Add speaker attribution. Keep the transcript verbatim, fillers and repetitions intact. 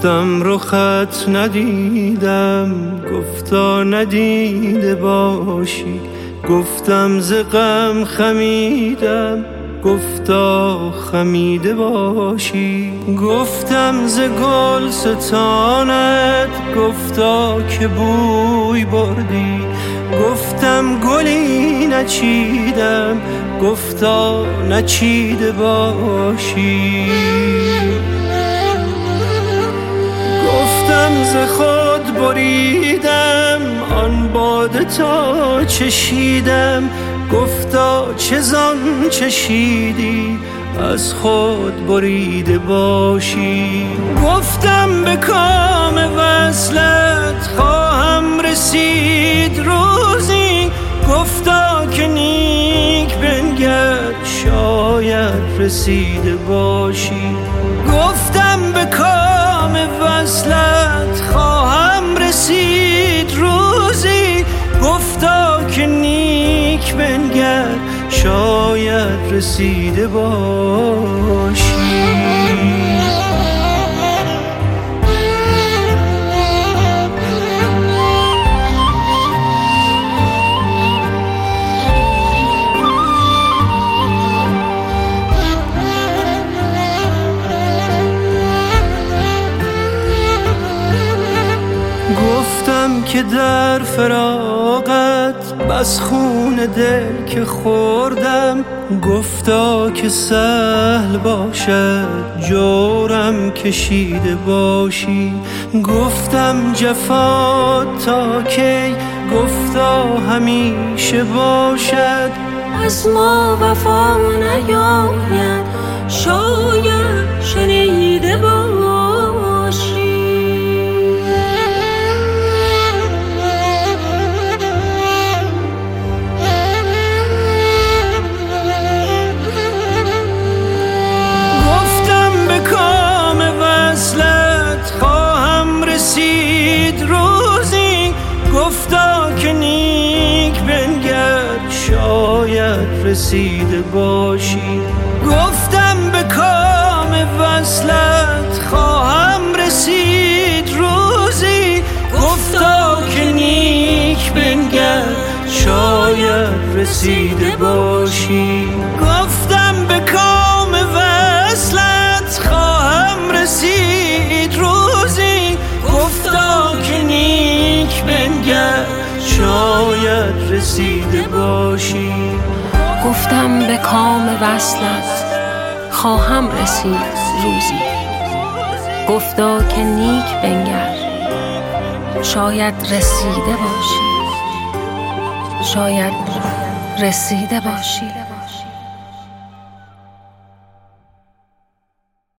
Speaker 1: گفتم رخت ندیدم، گفتا ندیده باشی. گفتم ز غم خمیدم، گفتا خمیده باشی. گفتم ز گل ستانت، گفتا که بوی بردی. گفتم گلی نچیدم، گفتا نچیده باشی. گفتم ز خود بریدم، آن باده تا چشیدم. گفتا چه زان چشیدی، از خود بریده باشی. گفتم به کام وصلت خواهم رسید روزی. گفتا که نیک بنگر، شاید رسیده باشی. گفتم به کام وصلت خواهم رسید روزی. گفتا که نیک بنگر، شاید رسیده باشی. گفتم که در فراقت بس خون دل که خوردم. گفتا که سهل باشد جورم کشیده باشی. گفتم جفا تا کی، گفتا همیشه باشد.
Speaker 2: از ما وفا نیاید، شاید شنیده باشی.
Speaker 1: گفتا که نیک بنگر، شاید رسیده باشی. گفتم به کام وصلت خواهم رسید روزی. گفتا که نیک بنگر، شاید رسیده باشی. گفتم به کام وصلت خواهم رسید روزی. گفتا که نیک بنگر، شاید رسیده باشی.
Speaker 2: گفتم به کام وصلت خواهم رسید روزی. گفتا که نیک بنگر، شاید رسیده باشی. شاید رسیده باشی.